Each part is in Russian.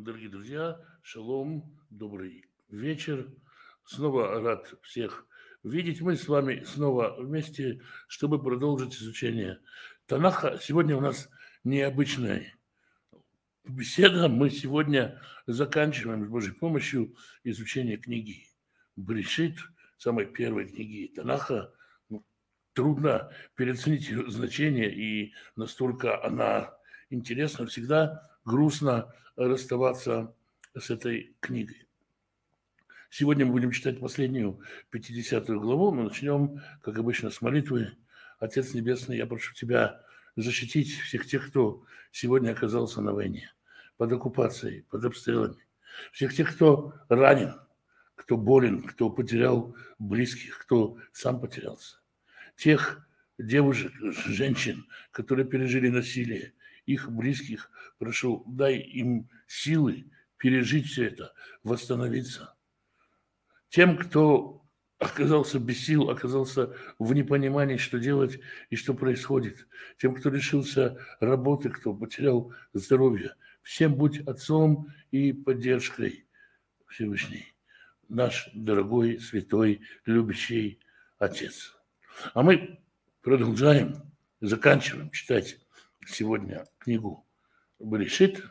Дорогие друзья, шалом, добрый вечер. Снова рад всех видеть. Мы с вами снова вместе, чтобы продолжить изучение Танаха. Сегодня у нас необычная беседа. Мы сегодня заканчиваем с Божьей помощью изучение книги Берешит, самой первой книги Танаха. Трудно переоценить ее значение, и настолько она интересна. Всегда грустно расставаться с этой книгой. Сегодня мы будем читать последнюю 50-ю главу. Мы начнем, как обычно, с молитвы. Отец Небесный, я прошу Тебя защитить всех тех, кто сегодня оказался на войне, под оккупацией, под обстрелами. Всех тех, кто ранен, кто болен, кто потерял близких, кто сам потерялся. Тех девушек, женщин, которые пережили насилие, их близких, прошу, дай им силы пережить все это, восстановиться. Тем, кто оказался без сил, оказался в непонимании, что делать и что происходит. Тем, кто лишился работы, кто потерял здоровье. Всем будь отцом и поддержкой, Всевышний, наш дорогой, святой, любящий Отец. А мы продолжаем, заканчиваем читать сегодня книгу Берешит.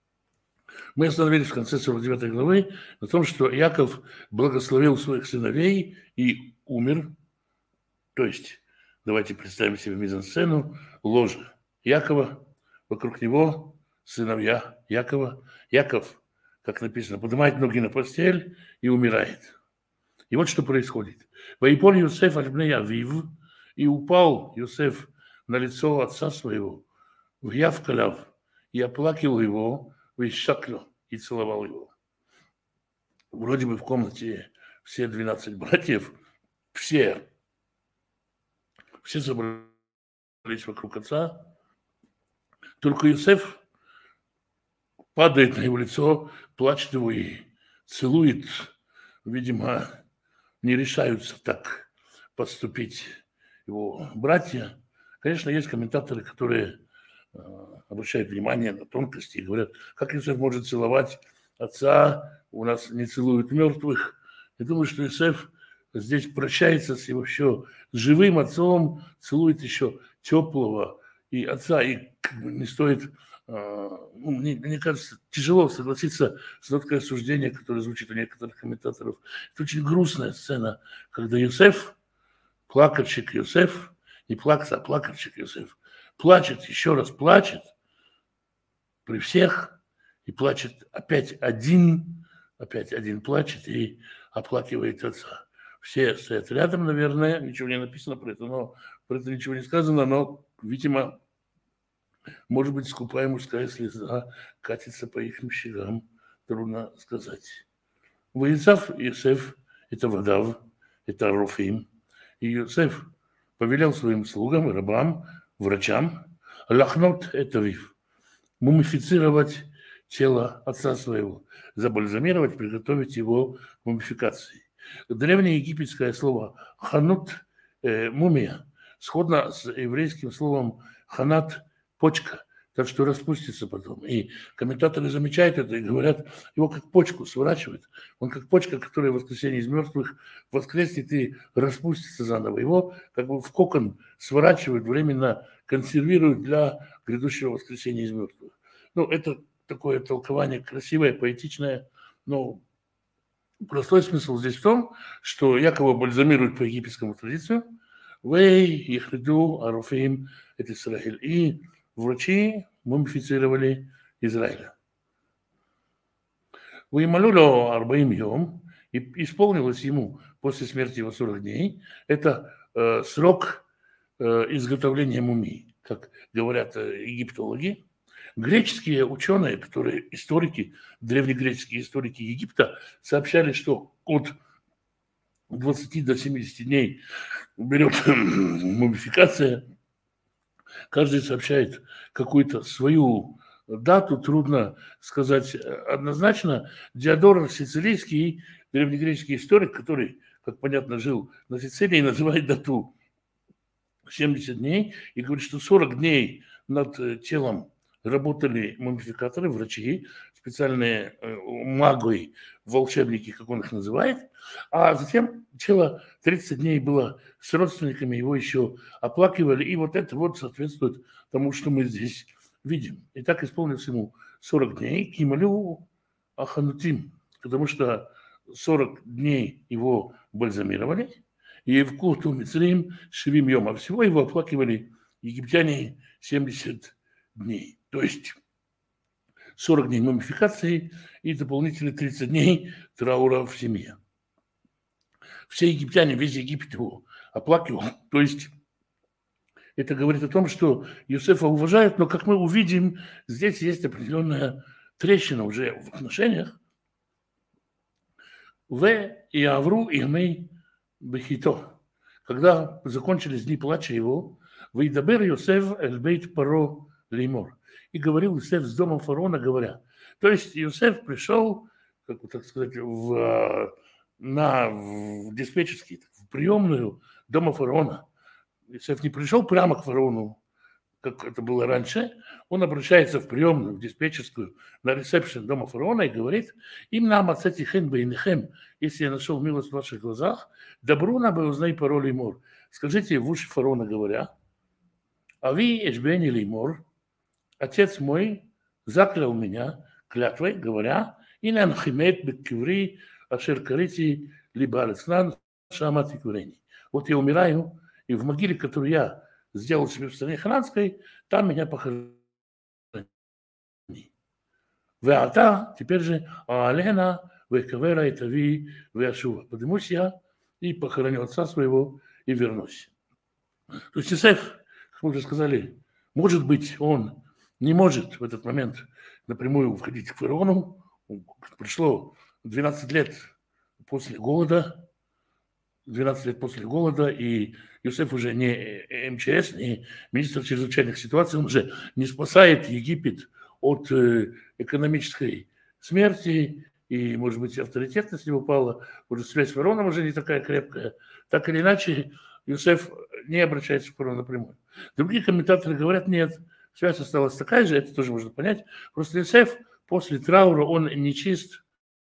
Мы остановились в конце 49 главы на том, что Яков благословил своих сыновей и умер. То есть, давайте представим себе мизансцену, ложе Якова, вокруг него сыновья Якова. Яков, как написано, поднимает ноги на постель и умирает. И вот что происходит. «Ваипол Йосеф аль-бней авив», и упал Йосеф на лицо отца своего, в Явкаляв, и оплакивал его, вишаклю, и целовал его. Вроде бы в комнате все 12 братьев, все собрались вокруг отца, только Йосеф падает на его лицо, плачет его и целует. Видимо, не решаются так поступить его братья. Конечно, есть комментаторы, которые обращают внимание на тонкости и говорят, как Йосеф может целовать отца, у нас не целуют мертвых. Я думаю, что Йосеф здесь прощается с его еще живым отцом, целует еще теплого и отца, и не стоит, мне кажется, тяжело согласиться с ноткой осуждения, которое звучит у некоторых комментаторов. Это очень грустная сцена, когда Йосеф, плакальщик Йосеф, не плакса, а плакальщик Йосеф, плачет, еще раз плачет при всех, и плачет опять один плачет и оплакивает отца. Все стоят рядом, наверное, ничего не написано про это, ничего не сказано, но, видимо, может быть, скупая мужская слеза катится по их щекам, трудно сказать. Ваицав Йосеф, это Вадав, это Рофим, и Йосеф повелел своим слугам, рабам, врачам, лахнот это вив, мумифицировать тело отца своего, забальзамировать, приготовить его к мумификации. Древнее египетское слово ханут, мумия, сходно с еврейским словом ханат, почка, так что распустится потом. И комментаторы замечают это и говорят, его как почку сворачивают. Он как почка, которая в воскресенье из мертвых воскреснет и распустится заново. Его как бы в кокон сворачивают, временно консервируют для грядущего воскресения из мертвых. Это такое толкование красивое, поэтичное, но простой смысл здесь в том, что Якова бальзамируют по египетскому традицию, «Вей, Ехриду, Аруфим, это Исраиль». И врачи мумифицировали Израиля. «Ваималюло арбаим йом», и исполнилось ему после смерти его 40 дней. Это срок изготовления мумии, как говорят египтологи. Греческие ученые, которые историки, древнегреческие историки Египта, сообщали, что от 20 до 70 дней берет мумификация. Каждый сообщает какую-то свою дату, трудно сказать однозначно. Диодор Сицилийский, древнегреческий историк, который, как понятно, жил на Сицилии, называет дату 70 дней и говорит, что 40 дней над телом работали мумификаторы, врачи, специальные маги, волшебники, как он их называет, а затем тело 30 дней было с родственниками, его еще оплакивали, и вот это вот соответствует тому, что мы здесь видим. И так исполнилось ему 40 дней, кималю аханутим, потому что 40 дней его бальзамировали, и в Куту Мицрим Шевим Йом, а всего его оплакивали египтяне 70 дней. То есть 40 дней мумификации и дополнительные 30 дней траура в семье. Все египтяне, весь Египет его оплакивал. То есть это говорит о том, что Иосифа уважают, но, как мы увидим, здесь есть определенная трещина уже в отношениях. И Авру, и мы бехито. Когда закончились дни плача его, «Вейдабер Йосеф эль-бейт паро леймор». И говорил Йосеф с домом фараона, говоря. То есть Йосеф пришел, как бы так сказать, в диспетчерский, в приемную дома фараона. Йосеф не пришел прямо к фараону, как это было раньше. Он обращается в приемную, в диспетчерскую, на ресепшн дома фараона и говорит: «Им нам отцати хен бейнехем, если я нашел милость в ваших глазах, добру на бы узнай пароль леймор». Скажите в уши фараона, говоря: «Ави эшбени леймор», отец мой заклял меня клятвой, говоря: «Инан химет беккиври ашер карити либо алецнан шамати курени». Вот я умираю, и в могиле, которую я сделал себе в стране хананской, там меня похоронили. Веата, теперь же, Алена, Векавера и Тави, Веашува. Поднимусь я и похороню отца своего и вернусь. То есть Йосеф, как мы уже сказали, может быть, он не может в этот момент напрямую входить к фараону. Пришло 12 лет после голода, и Йосеф уже не МЧС, не министр чрезвычайных ситуаций, он уже не спасает Египет от экономической смерти, и, может быть, авторитетность его упала, уже связь с фараоном уже не такая крепкая. Так или иначе, Йосеф не обращается к фараону напрямую. Другие комментаторы говорят: нет, связь осталась такая же, это тоже можно понять. Просто Йосеф после траура, он нечист,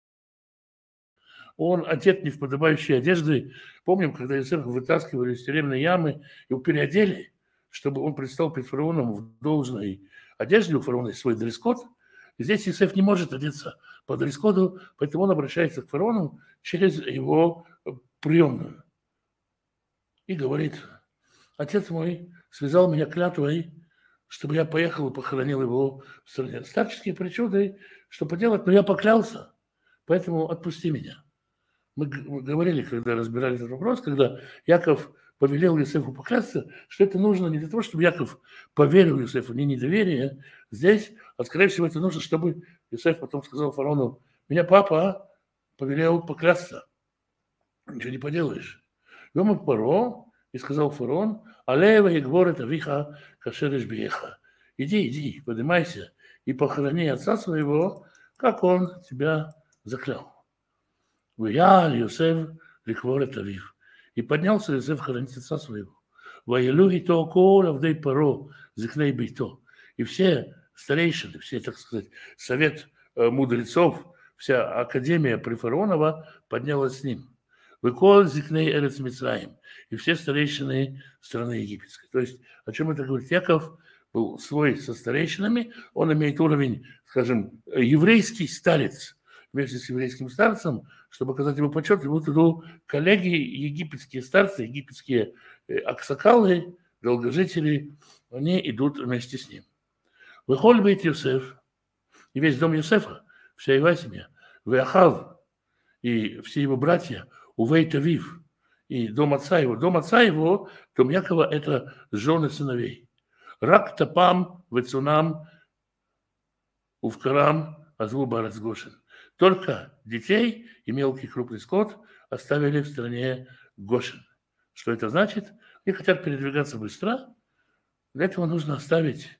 он одет не в подобающие одежды. Помним, когда Йосефа вытаскивали из тюремной ямы, его переодели, чтобы он предстал перед фараоном в должной одежде. У фараона есть свой дресс-код. Здесь Йосеф не может одеться по дресс-коду, поэтому он обращается к фараону через его приемную. И говорит: отец мой связал меня клятвой, чтобы я поехал и похоронил его в стране. Старческие причуды, что поделать, но я поклялся, поэтому отпусти меня. Мы говорили, когда разбирали этот вопрос, когда Яков повелел Йосефу поклясться, что это нужно не для того, чтобы Яков поверил Йосефу, не недоверие. Здесь, скорее всего, это нужно, чтобы Йосеф потом сказал фараону: меня папа повелел поклясться. Ничего не поделаешь. Йома Паро, и сказал фараон: алеева егвор это виха кашереш биеха. Иди, поднимайся и похорони отца своего, как он тебя заклял. Виял Йосеф ликвор это вив. И поднялся Йосеф хоронить отца своего. Ваилухи то кол авдей паро зихней бейто. И все старейшины, все, так сказать, совет мудрецов, вся академия при фараонова поднялась с ним. Выкол зихней эрец Мицраим. И все старейшины страны египетской. То есть, о чем это говорит? Яков был свой со старейшинами, он имеет уровень, скажем, еврейский старец. Вместе с еврейским старцем, чтобы оказать ему почет, ему туда коллеги, египетские старцы, египетские аксакалы, долгожители, они идут вместе с ним. Выхоль бейт Йосеф, и весь дом Йосефа, вся его семья, Веахав, и все его братья, Увейт Авив, и дом отца его. Дом отца его, дом Якова, это жены сыновей. Рак Тапам, Вецунам, Увкарам, Азлуба Разгошин. Только детей и мелкий крупный скот оставили в стране Гошин. Что это значит? Они хотят передвигаться быстро. Для этого нужно оставить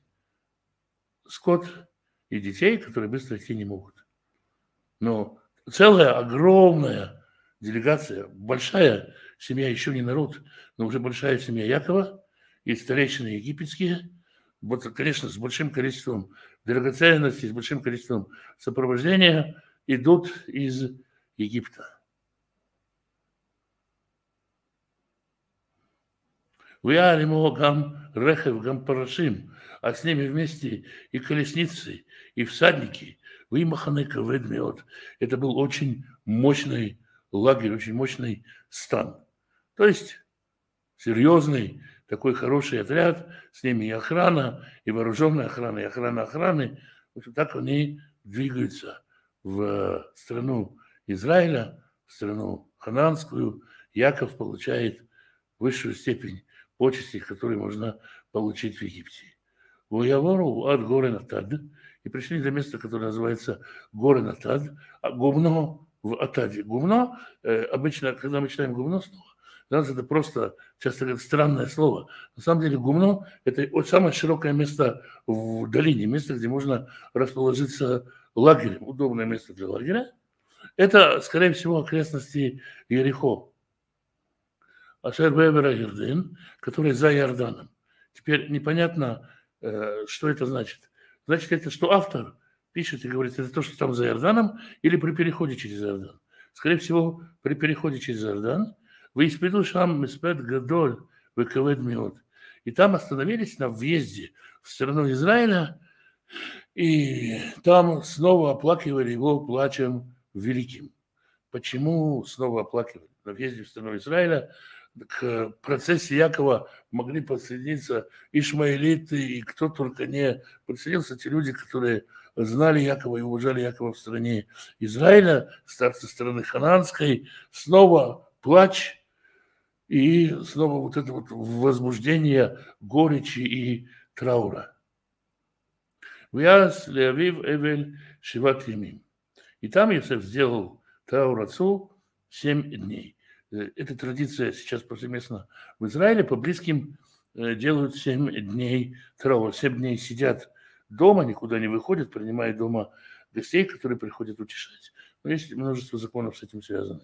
скот и детей, которые быстро идти не могут. Но целая огромная делегация, большая семья, еще не народ, но уже большая семья Якова и старейшины египетские вот, конечно, с большим количеством драгоценностей, с большим количеством сопровождения идут из Египта. Виаримо гам рехев гам парашим, а с ними вместе и колесницы, и всадники, вымаханы каведмиот. Это был очень мощный лагерь, очень мощный стан. То есть серьезный, такой хороший отряд, с ними и охрана, и вооруженная охрана, и охрана охраны. В общем, так они двигаются в страну Израиля, в страну хананскую. Яков получает высшую степень почести, которую можно получить в Египте. Воявору от горы Натад, и пришли до места, которое называется горы Натад, а гумно в Атаде. Гумно, обычно, когда мы читаем гумно слово, для нас это просто, часто говорят, странное слово. На самом деле гумно – это самое широкое место в долине, место, где можно расположиться лагерем, удобное место для лагеря. Это, скорее всего, окрестности Иерихо, Ашер Бевера Ярден, который за Иорданом. Теперь непонятно, что это значит. Значит, это что автор пишет и говорит, это то, что там за Иорданом, или при переходе через Иордан. Скорее всего, при переходе через Иордан. Вы испеду шам миспет гадоль вековед миот. И там остановились на въезде в страну Израиля, и там снова оплакивали его плачем великим. Почему снова оплакивали? На въезде в страну Израиля к процессе Якова могли подсоединиться ишмаэлиты, и кто только не подсоединился, те люди, которые знали Якова и уважали Якова в стране Израиля, старцы страны хананской, снова плач и снова вот это вот возбуждение горечи и траура. Вяз леавив эвель шиват ямим. И там Йосеф сделал траур отцу 7 дней. Эта традиция сейчас повсеместно в Израиле. По близким делают 7 дней траура. 7 дней сидят дома, никуда не выходят, принимая дома гостей, которые приходят утешать. Но есть множество законов с этим связаны.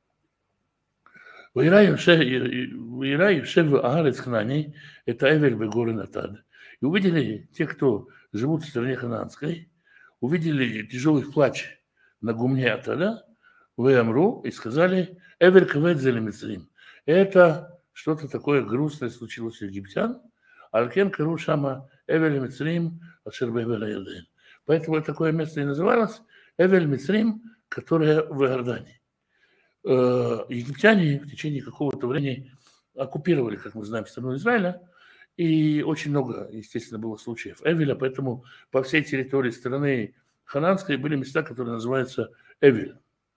Ваирай Шев Аарец Хнани, это Эвель Бегоры Натад. И увидели те, кто живут в стране хананской, увидели тяжелый плач на гумне Атада, Вэамру, и сказали, Эвель Кавед Зелемицрим. Это что-то такое грустное случилось у египтян. Алкен Кару Шама Эвель Мицрим Ашер Бевер Ярден. Поэтому такое место и называлось Эвель Мицрим, которое в Иордане. Египтяне в течение какого-то времени оккупировали, как мы знаем, страну Израиля, и очень много, естественно, было случаев Эвеля, поэтому по всей территории страны хананской были места, которые называются Эвель.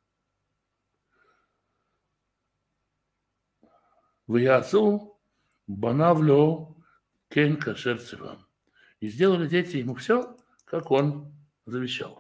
Ваясу банавлю кен кашер цивам. И сделали дети ему все, как он завещал.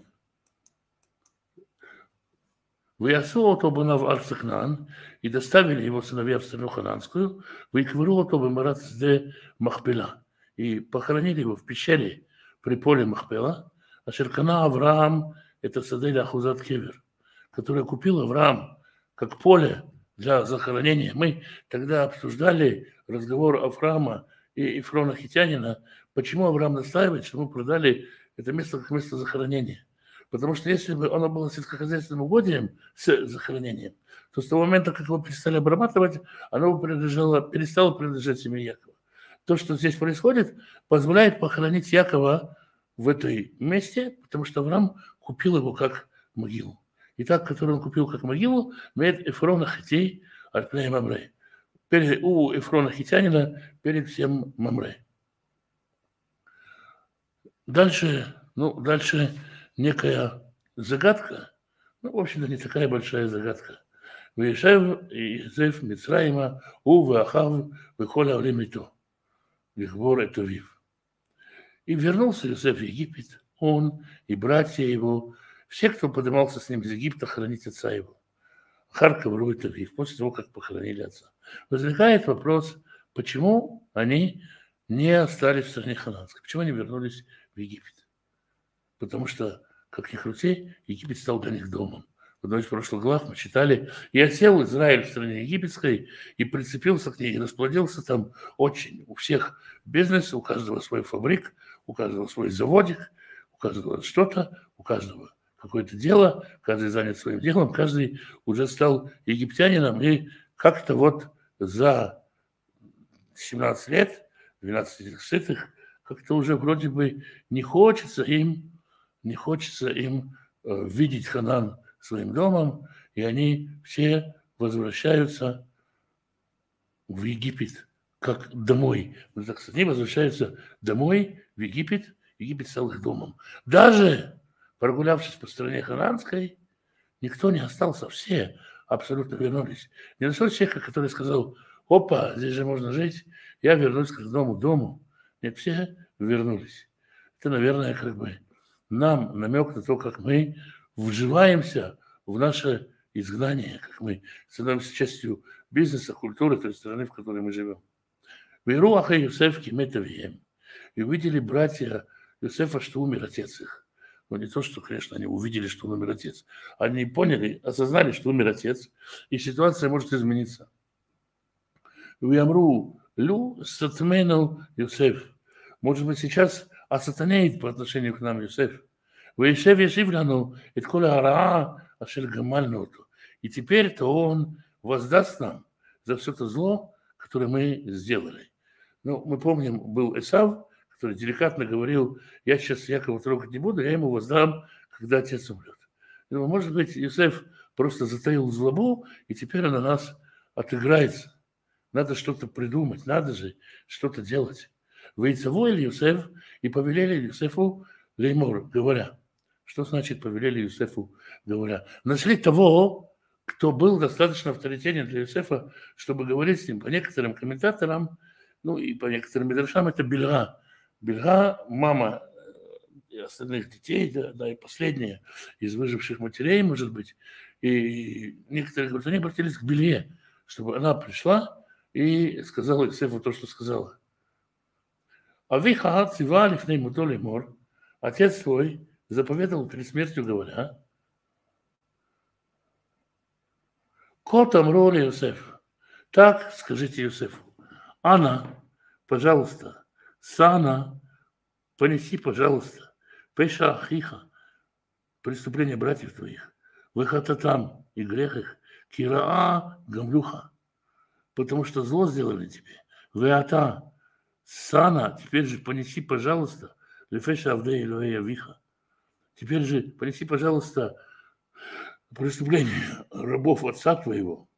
Ваясу банав арцахнан, и доставили его сыновья в страну хананскую, выквыру бамарацде Махпела, и похоронили его в пещере при поле Махпела, а Шеркана Авраам, это садель Ахузат Кевер, которое купил Авраам как поле для захоронения. Мы тогда обсуждали разговор Авраама и Ифрона Хитянина, почему Авраам настаивает, что мы продали это место как место захоронения. Потому что если бы оно было сельскохозяйственным угодьем с захоронением, то с того момента, как его перестали обрабатывать, оно перестало принадлежать семье Якова. То, что здесь происходит, позволяет похоронить Якова в этой месте, потому что Авраам купил его как могилу. И так, который он купил как могилу, имеет Эфрона Хитей от плея Мамре. У Эфрона Хитянина перед всем Мамре. Дальше некая загадка, в общем-то, не такая большая загадка. Вешев Йосеф Мицраима Вахав Вехоля Олемито. Вихбор это вив. И вернулся Йосеф в Египет, он и братья его, все, кто поднимался с ним из Египта, хранить отца его. Харков это вив, после того, как похоронили отца. Возникает вопрос, почему они не остались в стране хананской, почему они вернулись в Египет. Потому что, как ни крути, Египет стал для них домом. в одной из прошлых глав мы читали, и осел Израиль в стране египетской, и прицепился к ней, и расплодился там очень. У всех бизнес, у каждого свой фабрик, у каждого свой заводик, у каждого что-то, у каждого какое-то дело, каждый занят своим делом, каждый уже стал египтянином, и как-то вот за 17 лет, 12 сытых, как-то уже вроде бы не хочется им видеть Ханан своим домом, и они все возвращаются в Египет, как домой. Они возвращаются домой, в Египет, Египет стал их домом. Даже прогулявшись по стране хананской, никто не остался, все абсолютно вернулись. Не нашлось человека, который сказал: опа, здесь же можно жить, я вернусь к родному дому. Нет, все вернулись. Это, наверное, как бы нам намек на то, как мы вживаемся в наше изгнание, как мы становимся частью бизнеса, культуры той страны, в которой мы живем. Вейруаха Юсеф Киметавием. И увидели братья Юсефа, что умер отец их. Но не то, что, конечно, они увидели, что умер отец. Они поняли, осознали, что умер отец, и ситуация может измениться. Виамру Лю Сатмену Юсеф. Может быть, сейчас осатанеет по отношению к нам Юсеф. Вейшев Ешивляну Итколя Араа Ашер Гамальнуту. И теперь-то он воздаст нам за все то зло, которое мы сделали. Ну, мы помним, был Эсав, который деликатно говорил: я сейчас Якова трогать не буду, я ему воздам, когда отец умрет. Но, может быть, Юсеф просто затаил злобу, и теперь он на нас отыграется. Надо что-то придумать, надо же что-то делать. Вейцевой Юсеф, и повелели Юсефу Леймор, говоря. Что значит повелели Юсефу, говоря? Нашли того, кто был достаточно авторитетен для Юсефа, чтобы говорить с ним. По некоторым комментаторам, ну и по некоторым мидрашам, это Бильга. Бильга, мама остальных детей, да, и последняя из выживших матерей, может быть. И некоторые говорят, они обратились к Бильге, чтобы она пришла и сказала Юсефу то, что сказала. Авиха цива лифней муто лемор. Отец твой заповедовал перед смертью, говоря: Котам роли Юсеф. Так скажите Юсефу: Ана, пожалуйста, Сана, понеси, пожалуйста, Пеша Ахиха, преступление братьев твоих, Выхататам и грех их, Кираа Гамлюха, потому что зло сделали тебе. Веата, Сана, теперь же понеси, пожалуйста, Лефеша Авдея Илоэя Виха. Теперь же понеси, пожалуйста, преступление рабов отца твоего,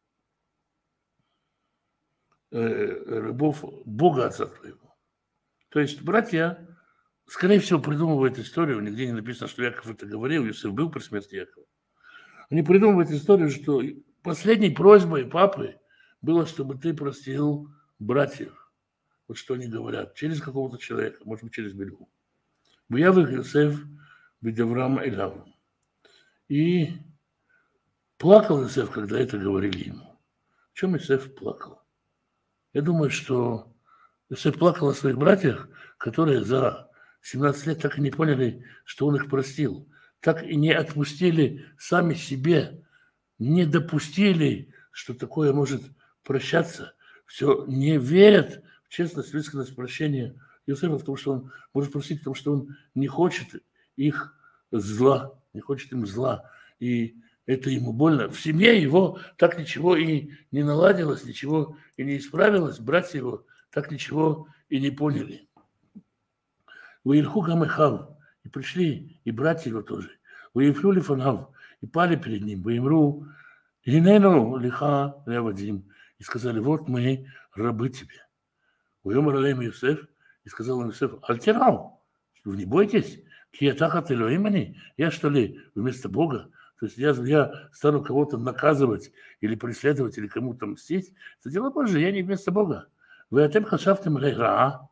рабов Бога отца твоего. То есть братья, скорее всего, придумывают историю, нигде не написано, что Яков это говорил, Иосиф был при смерти Якова. Они придумывают историю, что последней просьбой папы было, чтобы ты простил братьев. Вот что они говорят, через какого-то человека, может быть, через Бельгу. Виявых Иосиф Бедаврам Элаву. И плакал Иосиф, когда это говорили ему. В чем Иосиф плакал? Я думаю, что Иосиф плакал о своих братьях, которые за 17 лет так и не поняли, что он их простил. Так и не отпустили сами себе, не допустили, что такое может прощаться. Все не верят в честность, искренность прощения Иосифа, потому что он может простить, потому что он не хочет их зла, не хочет им зла. И это ему больно. В семье его так ничего и не наладилось, ничего и не исправилось. Братья его так ничего и не поняли. Ваильху гамехав, и пришли, и братья его тоже. Ваифлю лифанав, и пали перед ним. Ваимру, гинену лиха левадим, и сказали: вот мы рабы тебе. Ваимр алейм Юсеф, и сказал им Юсеф: альтирау, вы не бойтесь, киятахат элоимани, я что ли вместо Бога? То есть я стану кого-то наказывать или преследовать, или кому-то мстить. Это дело Божие, я не вместо Бога. Вы атем хашафтем лейра.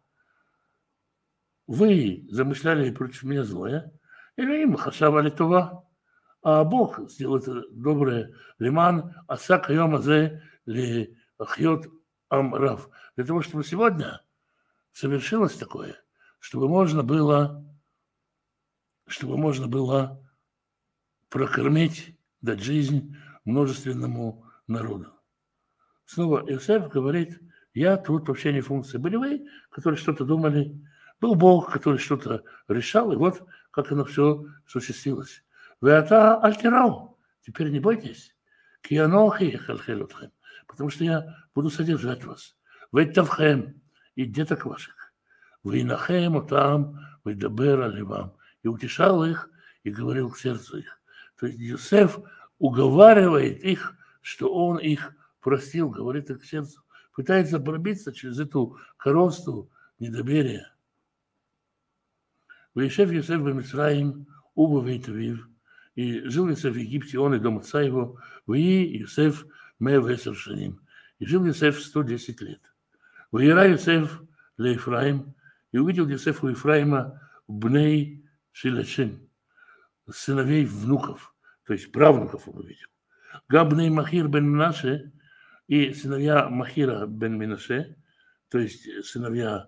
Вы замышляли против меня злое, или им хашавали това, а Бог сделал это доброе. Лиман асак йомазе ли ахьот амрав. Для того, чтобы сегодня совершилось такое, чтобы можно было прокормить дать жизнь множественному народу. Снова Иосиф говорит, я тут вообще не функция. Были вы, которые что-то думали, был Бог, который что-то решал, и вот как оно все осуществилось. Вы это альтерау. Теперь не бойтесь. Кианохи халхелутхем. Потому что я буду содержать вас. Вы тавхем и деток ваших. Вы нахем там, вы дабер аливам. И утешал их, и говорил к сердцу их. То есть Иосиф уговаривает их, что он их простил, говорит их к сердцу. Пытается пробиться через эту коросту недоверия. Ваишев Йосеф бемицраим уба вейтавив. И жил Йосеф в Египте, он и дом отца его. Ваи Йосеф ме весер шаним. И жил Йосеф 110 лет. Ваира Йосеф ле Ефраим. И увидел Йосеф у Ефраима бней шилашин, сыновей внуков, то есть правнуков он увидел. Габней Махир бен Минаше и сыновья Махира бен Минаше, то есть сыновья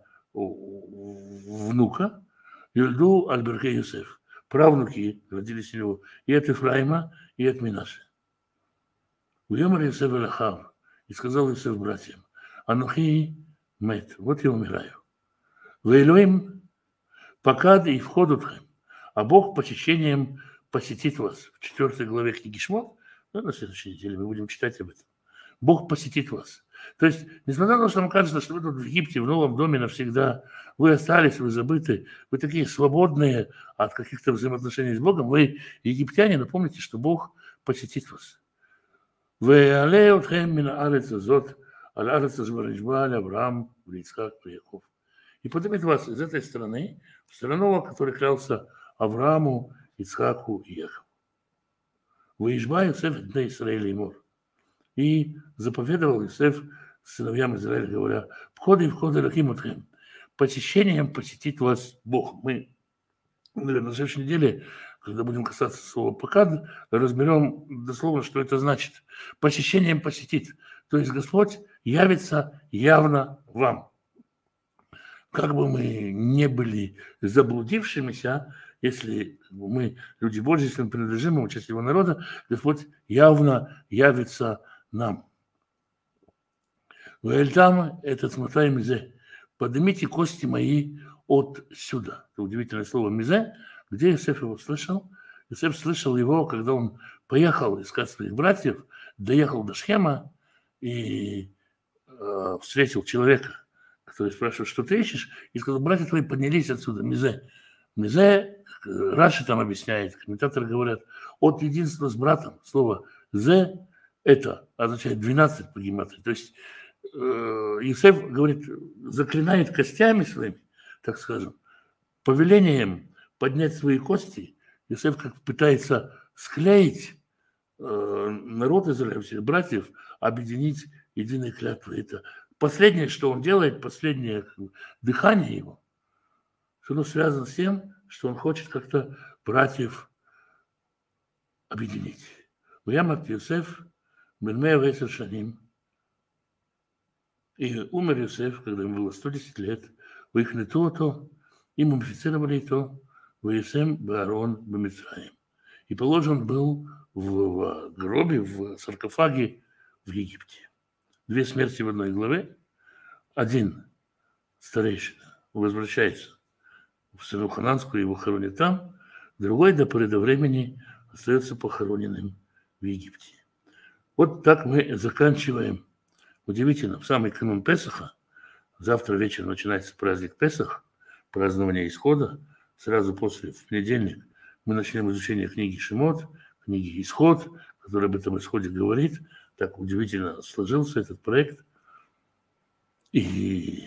внука, Юльду Альберке Йосеф. Правнуки родились у него и от Ефраима, и от Минаше. Уемар Йосеф Элахав, и сказал Йосеф братьям, Анухи мет, вот я умираю. Вейлуим покад и входутхем, а Бог почтением посетит вас. В 4 главе книги Шмот, на следующей неделе мы будем читать об этом. Бог посетит вас. То есть, несмотря на то, что нам кажется, что вы тут в Египте, в новом доме навсегда, вы остались, вы забыты, вы такие свободные от каких-то взаимоотношений с Богом, вы египтяне, но помните, что Бог посетит вас. Авраам, Ицхак, Яков. И поднимет вас из этой страны, в страну, о которой клялся Аврааму, Ицхаку и Якову. Выезжай, Йосеф, для Израиля и Мор. И заповедовал Йосеф сыновьям Израиля, говоря, входы и входы Рахимутхем, посещением посетит вас Бог. Мы, наверное, на следующей неделе, когда будем касаться слова «покад», разберем дословно, что это значит. Посещением посетит. То есть Господь явится явно вам. Как бы мы не были заблудившимися, если мы люди Божьи, если мы принадлежим ему, часть его народа, Господь явно явится нам. Ваэльтам этот смотай мизе. Поднимите кости мои отсюда. Это удивительное слово мизе. Где Йосеф его слышал? Йосеф слышал его, когда он поехал искать своих братьев, доехал до Шхема и встретил человека, который спрашивает, что ты ищешь, и сказал, братья твои поднялись отсюда, мизе. Мизе, Раши там объясняет, комментаторы говорят, от единства с братом. Слово зе это означает 12 по гематрии. То есть Йосеф говорит, заклинает костями своими, так скажем, повелением поднять свои кости. Йосеф как пытается склеить народ Израиля, всех братьев, объединить единой клятвой. Это последнее, что он делает, последнее дыхание его, что оно связано с тем, что он хочет как-то братьев объединить. Уямат Йосеф, Бенмея Весер Шаним. И умер Йосеф, когда ему было 110 лет, выихнету то, и мумифицировали то, Ваесем Баарон Бамицраим. И положен был в гробе, в саркофаге в Египте. 2 смерти в одной главе. Один старейшина возвращается в страну хананскую, его хоронят там. Другой до поры до времени остается похороненным в Египте. Вот так мы заканчиваем. Удивительно, в самый канун Песаха, завтра вечером начинается праздник Песах, празднование Исхода. Сразу после, в понедельник, мы начнем изучение книги Шемот, книги Исход, которая об этом Исходе говорит. Так удивительно сложился этот проект. И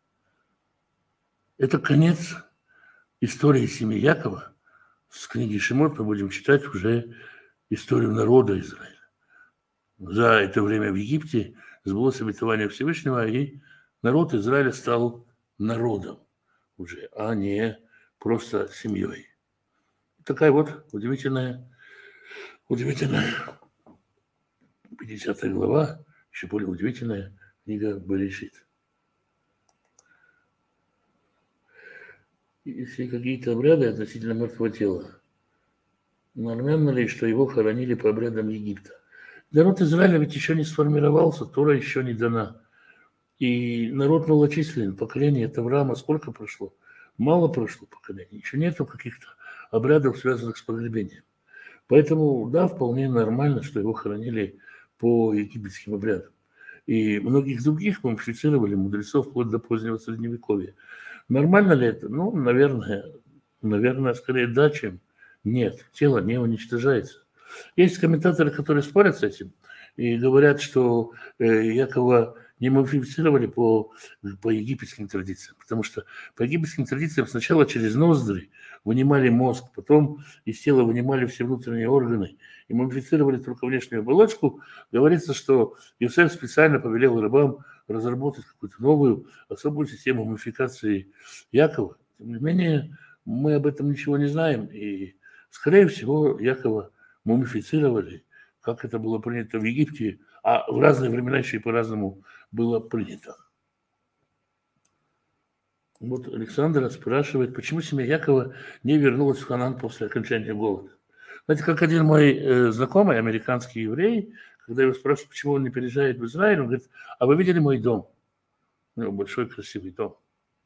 это конец истории семьи Якова. С книги Шемот мы будем читать уже историю народа Израиля. За это время в Египте сбылось обетование Всевышнего, и народ Израиля стал народом уже, а не просто семьей. Такая вот удивительная 50 глава, еще более удивительная книга Берешит. Если какие-то обряды относительно мертвого тела Нормально ли, что его хоронили по обрядам Египта? Народ Израиля ведь еще не сформировался, Тора еще не дана. И народ малочислен, поколение от Авраама сколько прошло? Мало прошло поколений, еще нету каких-то обрядов, связанных с погребением. Поэтому, да, вполне нормально, что его хоронили по египетским обрядам. И многих других мумифицировали мудрецов вплоть до позднего Средневековья. Нормально ли это? Ну, наверное, скорее да, чем нет. Тело не уничтожается. Есть комментаторы, которые спорят с этим и говорят, что Якова не мумифицировали по египетским традициям, потому что по египетским традициям сначала через ноздри вынимали мозг, потом из тела вынимали все внутренние органы и мумифицировали только внешнюю оболочку. Говорится, что Иосиф специально повелел рабам разработать какую-то новую особую систему мумификации Якова. Тем не менее, мы об этом ничего не знаем, и, скорее всего, Якова мумифицировали, как это было принято в Египте, а в разные времена еще и по-разному было принято. Вот Александра спрашивает, почему семья Якова не вернулась в Ханан после окончания голода. Знаете, как один мой знакомый, американский еврей, когда его спрашивают, почему он не переезжает в Израиль, он говорит, а вы видели мой дом? У него большой красивый дом.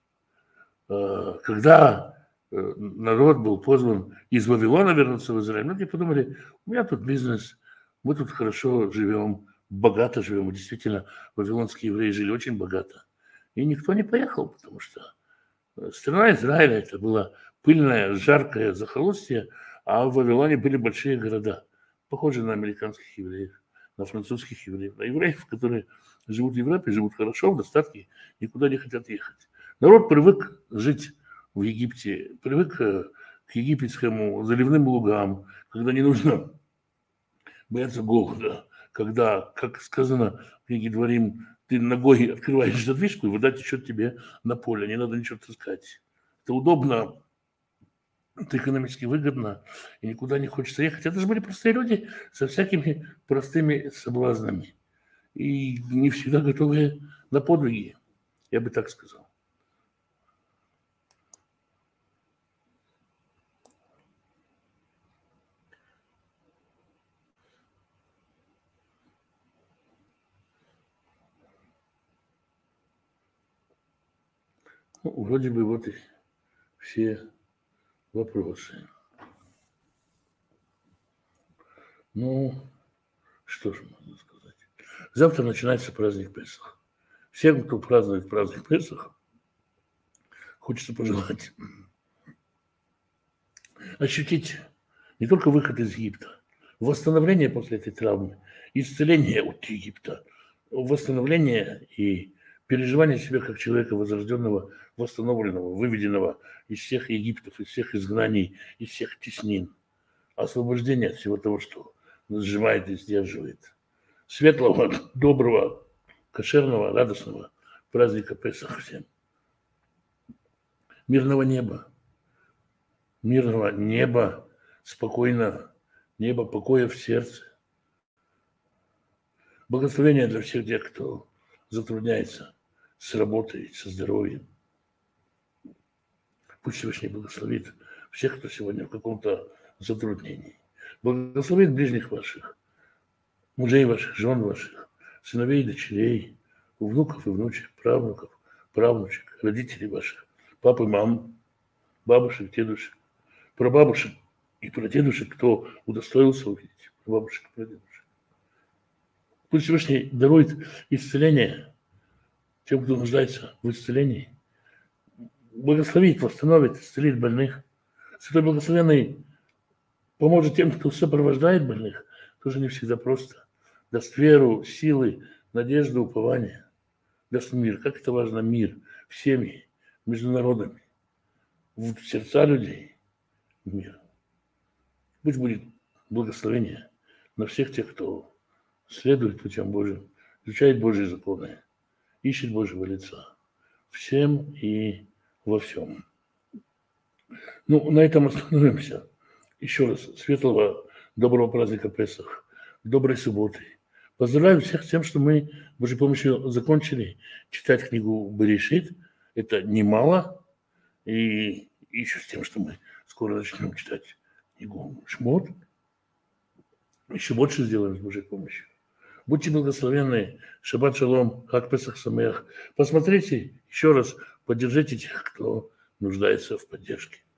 Когда народ был позван из Вавилона вернуться в Израиль, многие подумали, у меня тут бизнес, мы тут хорошо живем, богато живем. И действительно, вавилонские евреи жили очень богато. И никто не поехал, потому что страна Израиля это была пыльная, жаркое захолустье, а в Вавилоне были большие города, похожие на американских евреев, на французских евреев, на евреев, которые живут в Европе, живут хорошо, в достатке, никуда не хотят ехать. Народ привык жить в Египте, привык к египетскому заливным лугам, когда не нужно бояться голода, когда, как сказано в книге Дворим, ты ногой открываешь задвижку, и вода течет тебе на поле, не надо ничего таскать. Это удобно, это экономически выгодно, и никуда не хочется ехать. Это же были простые люди со всякими простыми соблазнами. И не всегда готовые на подвиги, я бы так сказал. Ну, вроде бы вот и все вопросы. Ну, что же можно сказать? Завтра начинается праздник Песах. Всем, кто празднует праздник Песах, хочется пожелать ощутить не только выход из Египта, восстановление после этой травмы, исцеление от Египта, восстановление и переживание себя как человека возрожденного, восстановленного, выведенного из всех Египтов, из всех изгнаний, из всех теснин. Освобождение от всего того, что нас сжимает и сдерживает. Светлого, доброго, кошерного, радостного праздника Песах всем. Мирного неба, спокойно, неба покоя в сердце. Благословение для всех тех, кто затрудняется с работой, со здоровьем. Пусть Всевышний благословит всех, кто сегодня в каком-то затруднении. Благословит ближних ваших, мужей ваших, жен ваших, сыновей, дочерей, внуков и внучек, правнуков, правнучек, родителей ваших, пап и мам, бабушек, дедушек, прабабушек и прадедушек, кто удостоился увидеть, прабабушек и прадедушек. Пусть Всевышний дарует исцеление тем, кто нуждается в исцелении. Благословит, восстановит, исцелит больных. Святой Благословенный поможет тем, кто сопровождает больных. Тоже не всегда просто. Даст веру, силы, надежду, упование. Даст мир. Как это важно, мир в семьи, между народами, в сердца людей. Мир. Пусть будет благословение на всех тех, кто следует путям Божьим, изучает Божьи законы, ищет Божьего лица. Всем и во всем. Ну, на этом остановимся. Еще раз, светлого, доброго праздника Песах, доброй субботы. Поздравляю всех с тем, что мы, Божьей помощью, закончили читать книгу Берешит. Это немало. И еще с тем, что мы скоро начнем читать книгу Шмот. Еще больше сделаем с Божьей помощью. Будьте благословенны. Шаббат шалом. Хаг Песах Самеах. Посмотрите еще раз, поддержите тех, кто нуждается в поддержке.